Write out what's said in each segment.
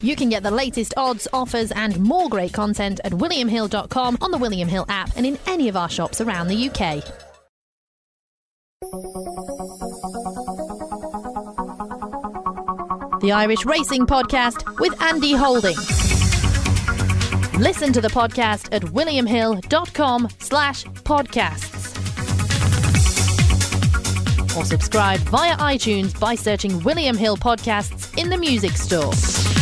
You can get the latest odds, offers and more great content at williamhill.com, on the William Hill app and in any of our shops around the UK. The Irish Racing Podcast with Andy Holding. Listen to the podcast at williamhill.com/podcasts. Or subscribe via iTunes by searching William Hill Podcasts in the music store.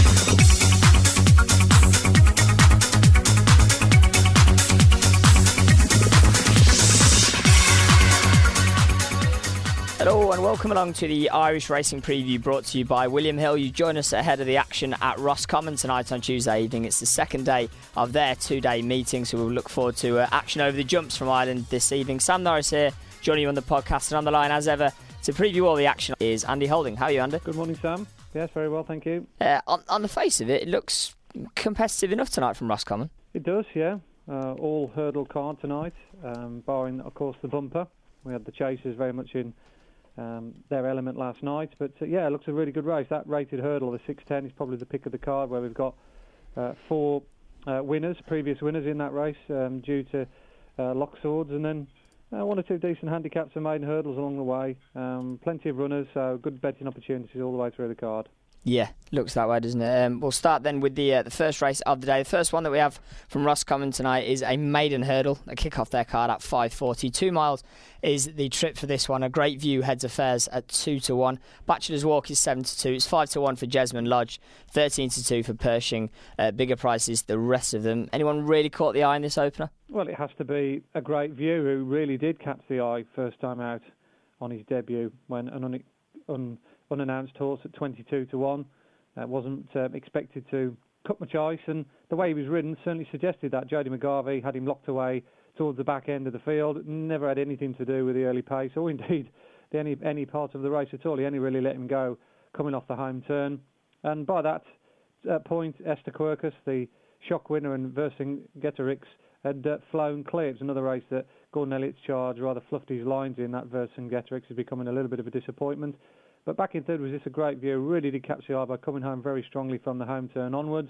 Hello and welcome along to the Irish Racing Preview, brought to you by William Hill. You join us ahead of the action at Roscommon tonight on Tuesday evening. It's the second day of their two-day meeting, so we'll look forward to action over the jumps from Ireland this evening. Sam Norris here, joining you on the podcast, and on the line as ever to preview all the action is Andy Holding. How are you, Andy? Good morning, Sam. Yes, very well, thank you. On the face of it, it looks competitive enough tonight from Roscommon. It does, yeah. All hurdle card tonight, barring, of course, the bumper. We had the chasers very much in their element last night, but yeah, it looks a really good race. That rated hurdle, the 6:10, is probably the pick of the card, where we've got four previous winners in that race, due to lock swords, and then one or two decent handicaps and maiden hurdles along the way. Plenty of runners, so good betting opportunities all the way through the card. Yeah, looks that way, doesn't it? We'll start then with the first race of the day. The first one that we have from Roscommon tonight is a maiden hurdle. They kick off their card at 5:40. 2 miles is the trip for this one. A Great View heads affairs at 2-1. Bachelor's Walk is 7-2. It's 5-1 for Jesmond Lodge, 13-2 for Pershing. Bigger prices, the rest of them. Anyone really caught the eye in this opener? Well, it has to be a Great View, who really did catch the eye first time out on his debut when an unannounced horse at 22-1 wasn't expected to cut much ice, and the way he was ridden certainly suggested that. Jody McGarvey had him locked away towards the back end of the field, never had anything to do with the early pace or indeed any part of the race at all. He only really let him go coming off the home turn, and by that point Esther Quercus, the shock winner, and Vercingetorix had flown clear. It was another race that Gordon Elliott's charge rather fluffed his lines in. That Vercingetorix is becoming a little bit of a disappointment. But back in third was this a Great View. Really did catch the eye by coming home very strongly from the home turn onwards.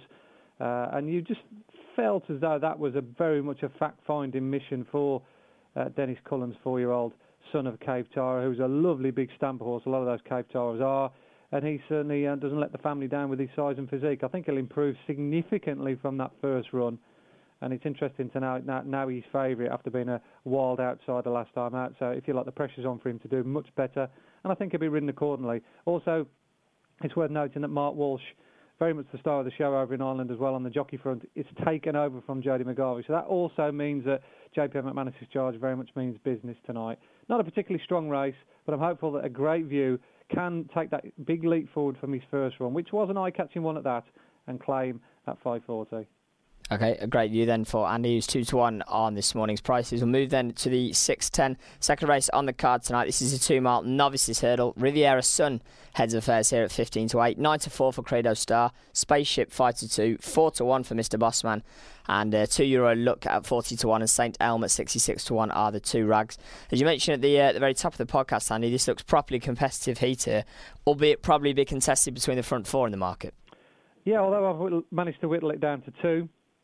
And you just felt as though that was very much a fact-finding mission for Dennis Cullen's 4-year-old son of Cave Tara, who's a lovely big stamper horse. A lot of those Cave Taras are. And he certainly doesn't let the family down with his size and physique. I think he'll improve significantly from that first run. And it's interesting to know now he's favourite after being a wild outsider last time out. So if you like, the pressure's on for him to do much better. And I think he'll be ridden accordingly. Also, it's worth noting that Mark Walsh, very much the star of the show over in Ireland as well on the jockey front, is taken over from Jody McGarvey. So that also means that JPM McManus's charge very much means business tonight. Not a particularly strong race, but I'm hopeful that a Great View can take that big leap forward from his first run, which was an eye-catching one at that, and claim at 5:40. Okay, a Great View then for Andy, who's 2-1 on this morning's prices. We'll move then to the 6:10 second race on the card tonight. This is a 2-mile novices hurdle. Riviera Sun heads affairs here at 15-8. 9-4 for Credo Star. Spaceship 5-2. 4-1 for Mr. Bossman. And €2 Look at 40-1 and St. Elm at 66-1 are the two rags. As you mentioned at the very top of the podcast, Andy, this looks properly competitive heat here, albeit probably be contested between the front four in the market. Yeah, although I've managed to whittle it down to 2.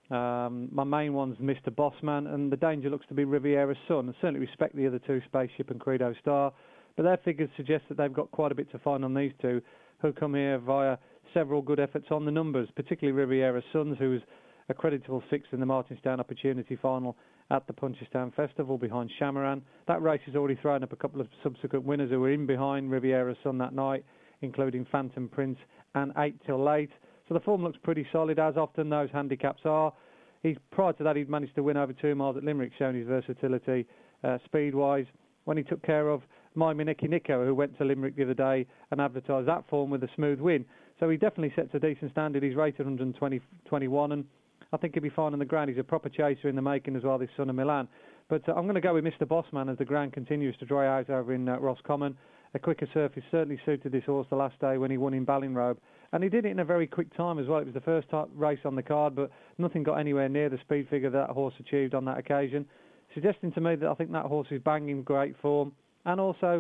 My main one's Mr. Bossman, and the danger looks to be Riviera Sun. I certainly respect the other two, Spaceship and Credo Star, but their figures suggest that they've got quite a bit to find on these two, who come here via several good efforts on the numbers, particularly Riviera Sun, who was a creditable sixth in the Martinstown Opportunity Final at the Punchestown Festival behind Shamaran. That race has already thrown up a couple of subsequent winners who were in behind Riviera Sun that night, including Phantom Prince and 8 Till Late. So the form looks pretty solid, as often those handicaps are. Prior to that, he'd managed to win over 2 miles at Limerick, showing his versatility speed-wise. When he took care of My Mineki Nico, who went to Limerick the other day and advertised that form with a smooth win. So he definitely sets a decent standard. He's rated 121, and I think he'll be fine on the ground. He's a proper chaser in the making as well, this son of Milan. But I'm going to go with Mr. Bossman as the ground continues to dry out over in Roscommon. A quicker surface certainly suited this horse the last day when he won in Ballinrobe. And he did it in a very quick time as well. It was the first race on the card, but nothing got anywhere near the speed figure that horse achieved on that occasion, suggesting to me that I think that horse is banging great form. And also,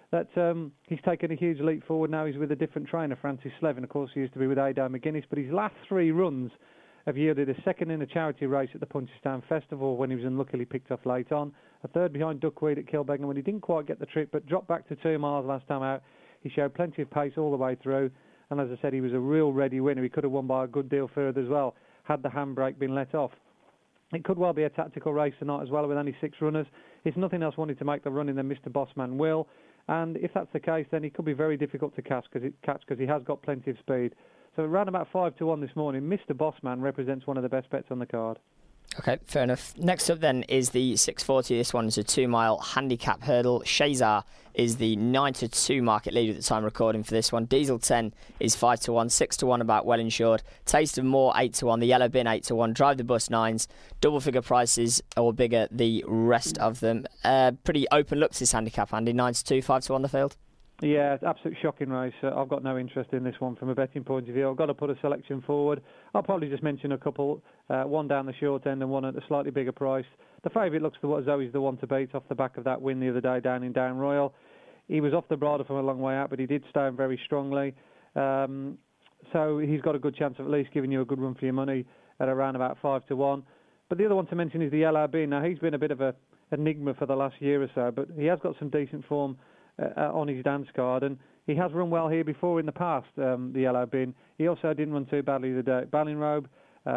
that he's taken a huge leap forward. Now he's with a different trainer, Francis Slevin. Of course, he used to be with Ado McGuinness, but his last 3 runs have yielded a second in a charity race at the Punchestown Festival when he was unluckily picked off late on, a third behind Duckweed at Kilbeggan when he didn't quite get the trip, but dropped back to 2 miles last time out. He showed plenty of pace all the way through, and as I said, he was a real ready winner. He could have won by a good deal further as well, had the handbrake been let off. It could well be a tactical race tonight as well with only 6 runners. If nothing else wanted to make the running, then Mr. Bossman will. And if that's the case, then he could be very difficult to catch because he has got plenty of speed. So around about 5-1 this morning, Mr. Bossman represents one of the best bets on the card. Okay, fair enough. Next up then is the 640. This one is a 2-mile handicap hurdle. Shazar is the 9-2 market leader at the time recording for this one. Diesel 10 is 5-1, 6-1 about well insured. Taste of More 8-1, the Yellow Bin 8-1, Drive the Bus 9s, double figure prices or bigger the rest of them. Pretty open looks this handicap, Andy. 9-2, 5-1 the field. Yeah, it's absolute shocking race. I've got no interest in this one from a betting point of view. I've got to put a selection forward. I'll probably just mention a couple, one down the short end and one at a slightly bigger price. The favourite looks as though he's the one to beat off the back of that win the other day down in Down Royal. He was off the bridle from a long way out, but he did stand very strongly. So he's got a good chance of at least giving you a good run for your money at around about 5-1. But the other one to mention is the LRB. Now, he's been a bit of an enigma for the last year or so, but he has got some decent form on his dance card, and he has run well here before in the past, the Yellow Bin. He also didn't run too badly the day at Ballinrobe,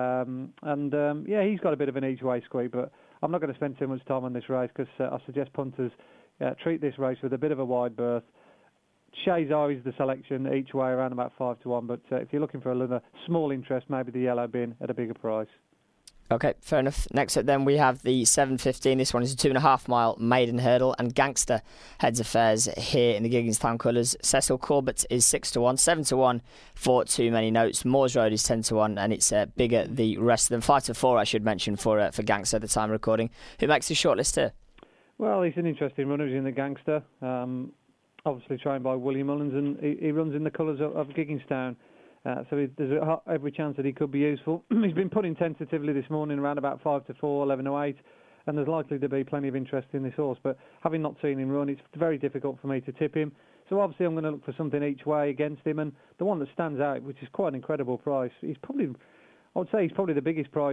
yeah, he's got a bit of an each-way squeak, but I'm not going to spend too much time on this race because I suggest punters treat this race with a bit of a wide berth. Shazar is the selection each way around about 5-1, but if you're looking for another small interest, maybe the Yellow Bin at a bigger price. Okay, fair enough. Next up then we have the 7:15. This one is a 2.5 mile maiden hurdle, and Gangster heads affairs here in the Gigginstown colours. Cecil Corbett is 6-1, 7-1 for Too Many Notes. Moores Road is 10-1, and it's bigger the rest of them. 5-4, I should mention, for Gangster at the time of recording. Who makes the shortlist here? Well, he's an interesting runner. He's in the Gangster. Obviously trained by William Mullins, and he runs in the colours of Gigginstown. So there's every chance that he could be useful. He's been put in tentatively this morning around about 5-4, 11-8, and there's likely to be plenty of interest in this horse. But having not seen him run, it's very difficult for me to tip him. So obviously I'm going to look for something each way against him. And the one that stands out, which is quite an incredible price, I would say he's probably the biggest price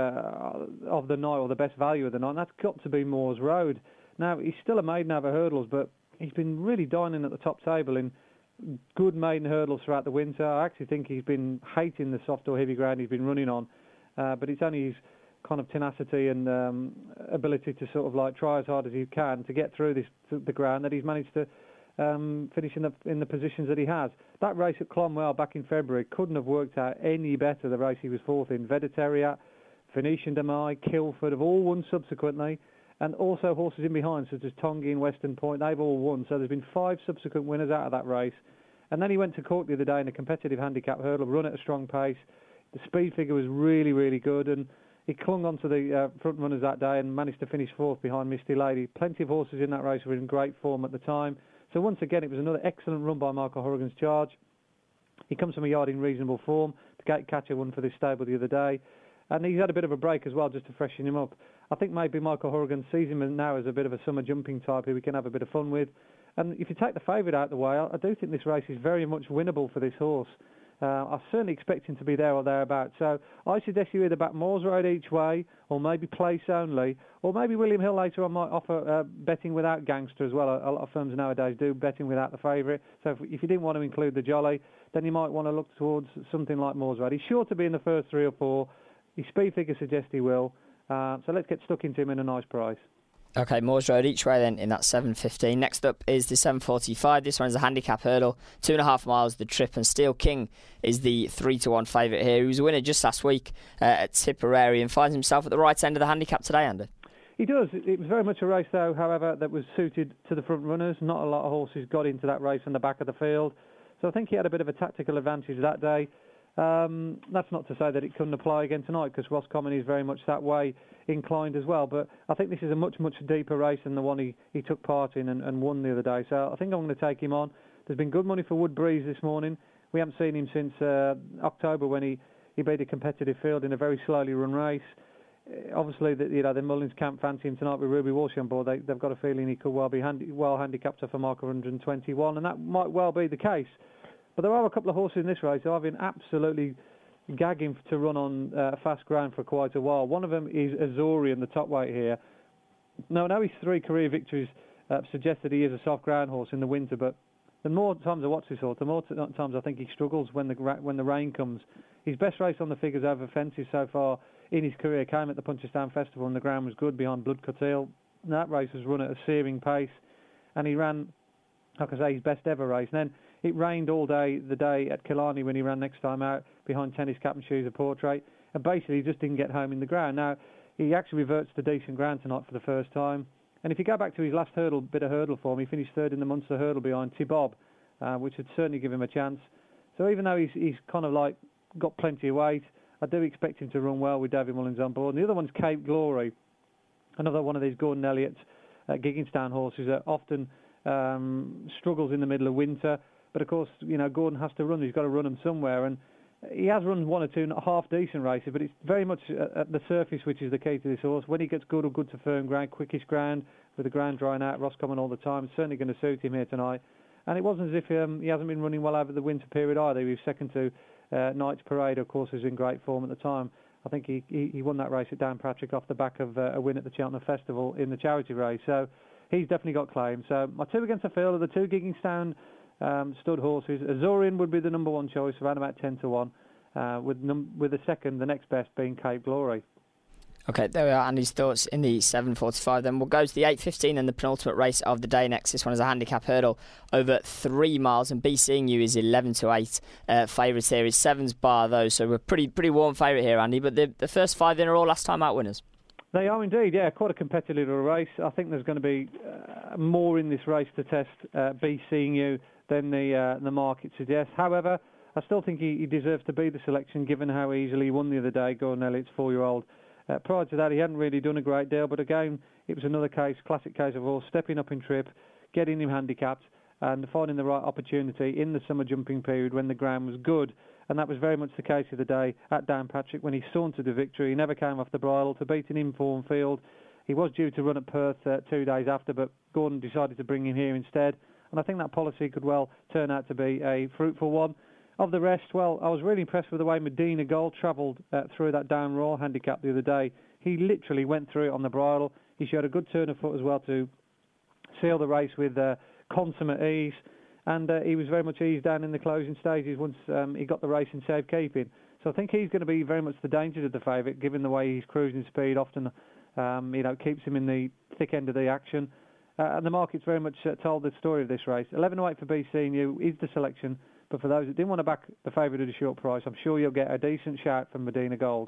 of the night, or the best value of the night, and that's got to be Moores Road. Now, he's still a maiden over hurdles, but he's been really dining at the top table in good maiden hurdles throughout the winter. I actually think he's been hating the soft or heavy ground he's been running on, but it's only his kind of tenacity and ability to sort of like try as hard as he can to get through the ground that he's managed to finish in the positions that he has. That race at Clonmel back in February couldn't have worked out any better. The race he was fourth in, Vegetariat, Phoenician Demai, Kilford have all won subsequently. And also horses in behind, such as Tongi and Western Point, they've all won. So there's been 5 subsequent winners out of that race. And then he went to Cork the other day in a competitive handicap hurdle, run at a strong pace. The speed figure was really, really good. And he clung on to the front runners that day and managed to finish 4th behind Misty Lady. Plenty of horses in that race were in great form at the time. So once again, it was another excellent run by Michael Horrigan's Charge. He comes from a yard in reasonable form. The Gate Catcher won for this stable the other day. And he's had a bit of a break as well, just to freshen him up. I think maybe Michael Horrigan sees him now as a bit of a summer jumping type who we can have a bit of fun with. And if you take the favourite out of the way, I do think this race is very much winnable for this horse. I certainly expect him to be there or thereabouts. So I suggest you either back Moores Road each way, or maybe place only, or maybe William Hill later on might offer betting without Gangster as well. A lot of firms nowadays do betting without the favourite. So if you didn't want to include the Jolly, then you might want to look towards something like Moores Road. He's sure to be in the first 3 or 4. His speed figure suggests he will. So let's get stuck into him in a nice price. Okay, Moores Road each way then in that 7:15. Next up is the 7:45. This one is a handicap hurdle, 2.5 miles the trip, and Steel King is the 3-1 favourite here. He was a winner just last week at Tipperary and finds himself at the right end of the handicap today, Andy. He does. It was very much a race, though, however, that was suited to the front runners. Not a lot of horses got into that race on the back of the field. So I think he had a bit of a tactical advantage that day. That's not to say that it couldn't apply again tonight, because Roscommon is very much that way inclined as well. But I think this is a much, much deeper race than the one he took part in and won the other day. So I think I'm going to take him on. There's been good money for Wood Breeze this morning. We haven't seen him since October when he beat a competitive field in a very slowly run race. obviously, the Mullins camp fancy him tonight with Ruby Walsh on board. They've got a feeling he could well be well handicapped off a mark of 121, and that might well be the case. But there are a couple of horses in this race who I've been absolutely gagging to run on fast ground for quite a while. One of them is Azorian, the top weight here. Now, I know his 3 career victories suggest that he is a soft ground horse in the winter, but the more times I watch this horse, the more times I think he struggles when the rain comes. His best race on the figures over fences so far in his career came at the Punchestown Festival, and the ground was good behind Bloodcut Hill. That race was run at a searing pace, and he ran, like I say, his best ever race. And then it rained all day the day at Killarney when he ran next time out behind Tennis Cap and Shoes, a Portrait, and basically he just didn't get home in the ground. Now, he actually reverts to decent ground tonight for the first time. And if you go back to his last bit of hurdle form, he finished third in the Munster hurdle behind Tibob, which would certainly give him a chance. So even though he's kind of like got plenty of weight, I do expect him to run well with David Mullins on board. And the other one's Cape Glory, another one of these Gordon Elliott Gigginstown horses that often struggles in the middle of winter. But of course, Gordon has to run. He's got to run them somewhere, and he has run 1 or 2 half-decent races, but it's very much at the surface which is the key to this horse. When he gets good to firm ground, quickest ground, with the ground drying out, Roscommon all the time, it's certainly going to suit him here tonight. And it wasn't as if he hasn't been running well over the winter period either. He was second to Knight's Parade, of course, was in great form at the time. I think he won that race at Downpatrick off the back of a win at the Cheltenham Festival in the charity race. So he's definitely got claim. So my 2 against the field are the 2 Gigginstown stud horses. Azorian would be the number 1 choice, around about 10 to 1, with the second, the next best, being Cape Glory. Okay, there we are, Andy's thoughts in the 7:45. Then we'll go to the 8:15 and the penultimate race of the day next. This one is a handicap hurdle over 3 miles, and Be Seeing You is 11 to 8 favourites here. Is 7's bar though, so we're pretty warm favourite here, Andy. But the first 5 in are all last time out winners. They are indeed, yeah. Quite a competitive little race. I think there's going to be more in this race to test Be Seeing You than the market suggests. However, I still think he deserves to be the selection, given how easily he won the other day, Gordon Elliott's 4-year-old. Prior to that, he hadn't really done a great deal, but again, it was another classic case of horse stepping up in trip, getting him handicapped, and finding the right opportunity in the summer jumping period when the ground was good. And that was very much the case of the day at Downpatrick when he sauntered to victory. He never came off the bridle to beat an informed field. He was due to run at Perth 2 days after, but Gordon decided to bring him here instead. And I think that policy could well turn out to be a fruitful one. Of the rest, well, I was really impressed with the way Medina Gold travelled through that Down Royal handicap the other day. He literally went through it on the bridle. He showed a good turn of foot as well to seal the race with consummate ease. And he was very much eased down in the closing stages once he got the race in safekeeping. So I think he's going to be very much the danger of the favourite, given the way his cruising speed often keeps him in the thick end of the action. And the market's very much told the story of this race. 11 to 8 for Be Seeing You is the selection. But for those that didn't want to back the favourite at a short price, I'm sure you'll get a decent shout from Medina Gold.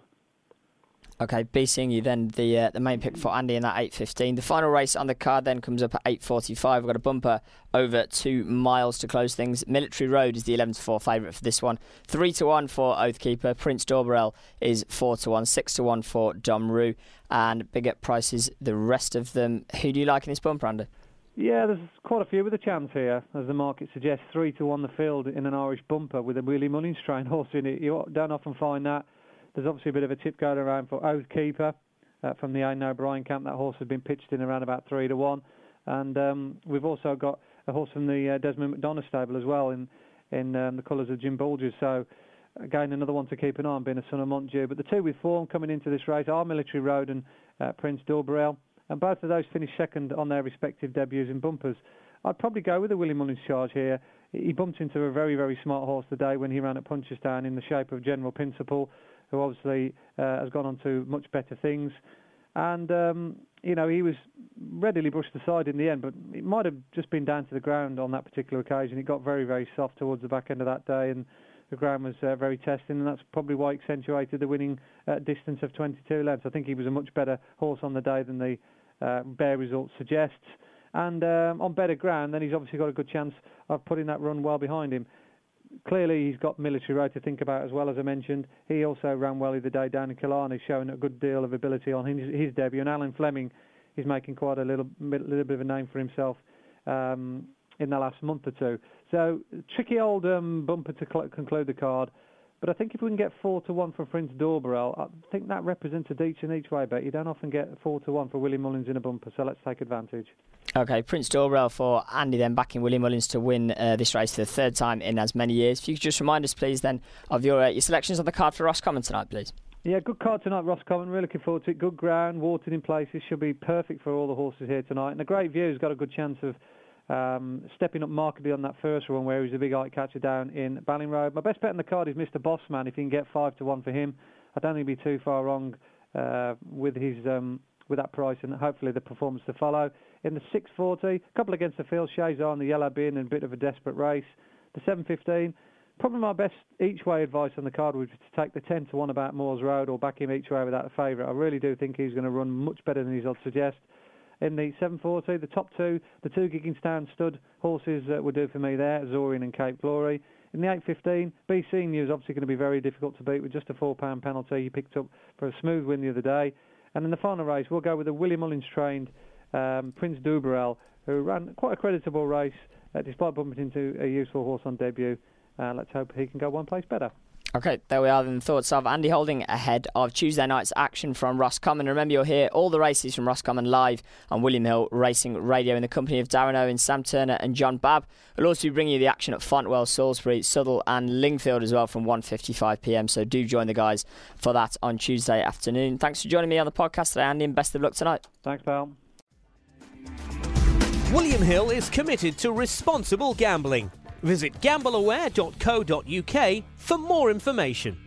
Okay, Be Seeing You then, the main pick for Andy in that 8:15. The final race on the card then comes up at 8:45. We've got a bumper over 2 miles to close things. Military Road is the 11 to 4 favourite for this one. 3 to 1 for Oathkeeper. Prince Dorbarel is 4 to 1. 6 to 1 for Dom Rue. And bigger prices, the rest of them. Who do you like in this bumper, Andy? Yeah, there's quite a few with a chance here, as the market suggests. 3 to 1 the field in an Irish bumper with a Willie Mullins trained horse in it. You don't often find that. There's obviously a bit of a tip going around for Oathkeeper from the Aidan O'Brien camp. That horse has been pitched in around about 3 to 1. And we've also got a horse from the Desmond McDonough stable as well in the colours of Jim Bulger's. So, again, another one to keep an eye on, being a son of Montdieu. But the 2 with form coming into this race are Military Road and Prince Dorbarel. And both of those finished second on their respective debuts in bumpers. I'd probably go with the Willie Mullins charge here. He bumped into a very, very smart horse today when he ran at Punchestown in the shape of General Principle, who obviously has gone on to much better things. And, he was readily brushed aside in the end, but it might have just been down to the ground on that particular occasion. It got very, very soft towards the back end of that day, and the ground was very testing, and that's probably why it accentuated the winning distance of 22 lengths. I think he was a much better horse on the day than the bare result suggests. And on better ground, then he's obviously got a good chance of putting that run well behind him. Clearly, he's got Military Road to think about as well, as I mentioned. He also ran well the day down in Killarney, showing a good deal of ability on his debut. And Alan Fleming is making quite a little bit of a name for himself in the last month or two. So, tricky old bumper to conclude the card. But I think if we can get 4-1 for Prince Dorbarel, I think that represents a decent each way bet. You don't often get 4-1 for Willie Mullins in a bumper, so let's take advantage. Okay, Prince Dorbarel for Andy then, backing Willie Mullins to win this race for the third time in as many years. If you could just remind us, please, then, of your selections on the card for Roscommon tonight, please. Yeah, good card tonight, Roscommon. Really looking forward to it. Good ground, watered in places. Should be perfect for all the horses here tonight. And a great view. Has got a good chance of stepping up markedly on that first one where he was a big eye catcher down in Balling Road. My best bet on the card is Mr. Bossman. If you can get 5-1 for him, I don't think he'll be too far wrong with his with that price, and hopefully the performance to follow. In the 6:40, a couple against the field, Shazar and the Yellow Bin, and a bit of a desperate race. The 7:15. Probably my best each-way advice on the card would be to take the 10-1 about Moores Road or back him each way without a favourite. I really do think he's going to run much better than his odds suggest. In the 7:40, the top two, the two Gigginstown stud horses will do for me there, Zorian and Cape Glory. In the 8:15, BC News obviously going to be very difficult to beat with just a £4 penalty he picked up for a smooth win the other day. And in the final race, we'll go with the Willie Mullins trained Prince Dorbarel, who ran quite a creditable race despite bumping into a useful horse on debut. Let's hope he can go one place better. Okay, there we are then. Thoughts of Andy Holding ahead of Tuesday night's action from Roscommon. Remember, you'll hear all the races from Roscommon live on William Hill Racing Radio in the company of Darren Owen, Sam Turner and John Babb. We'll also be bringing you the action at Fontwell, Salisbury, Southall and Lingfield as well from 1:55pm. So do join the guys for that on Tuesday afternoon. Thanks for joining me on the podcast today, Andy, and best of luck tonight. Thanks, pal. William Hill is committed to responsible gambling. Visit gambleaware.co.uk for more information.